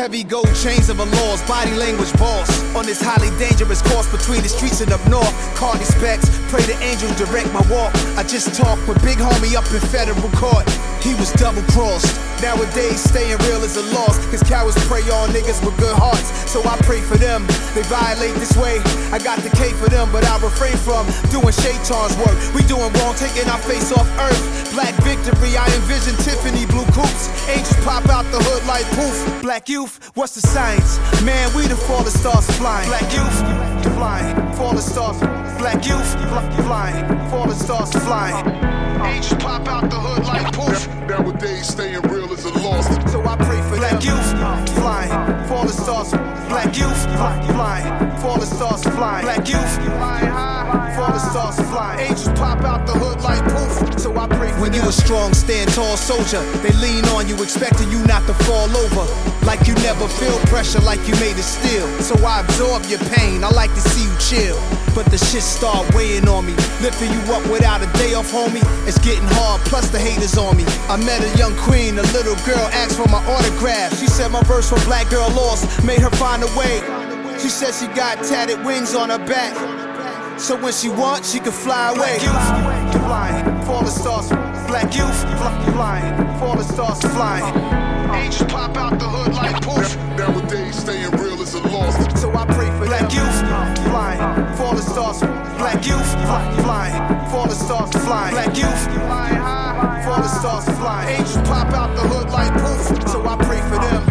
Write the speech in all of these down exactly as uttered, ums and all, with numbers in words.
Heavy gold chains of a laws, body language boss. On this highly dangerous course between the streets and up north. Cardi specs, pray the angels direct my walk. I just talked with big homie up in federal court. He was double crossed. Nowadays staying real is a loss, cause cowards prey on niggas with good hearts. So I pray for them, they violate this way. I got the K for them, but I refrain from doing shaitan's work. We doing wrong, taking our face off earth. Black victory, I envision Tiffany blue coupes. Angels pop out the hood like poof. Black youth, what's the science? Man, we the fallen stars flying. Black youth, flying, fallen stars. Black youth, flying, fallen stars flying. Angels pop out the hood like poof. Nowadays staying real is a loss. So I pray for black youth, flying, fallen stars. Black youth, flying, fallen stars flying. Black youth, flying high, fallen stars flying. Angels pop out the hood like poof. So I pray for when you a strong, stand tall soldier, they lean on you, expecting you not to fall over. Like you never feel pressure, like you made of steel. So I absorb your pain, I like to see you chill. But the shit start weighing on me, lifting you up without a day off, homie. It's getting hard, plus the haters on me. I met a young queen, a little girl asked for my autograph. She said my verse for Black Girl Lost made her find a way. She said she got tatted wings on her back, so when she wants, she can fly away. Black youth, flying, fallen stars. Black youth, flying, fallen stars flying. Angels pop out the hood like poof. Nowadays staying real is a loss. So I pray for black youth, flying, fallen stars. Black youth, flying, fallen stars flying. Black youth, flying high, fallen stars flying. Angels pop out the hood like poof. So I pray for them.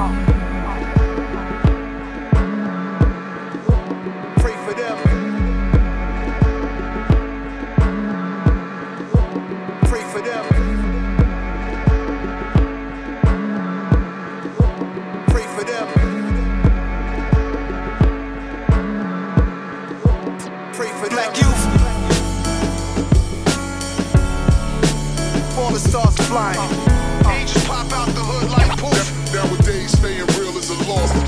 Pray for them. Pray for them. Pray for them. Pray for black youth. Fallen stars flying. Angels pop out the hood like poof. Nowadays staying real is a loss.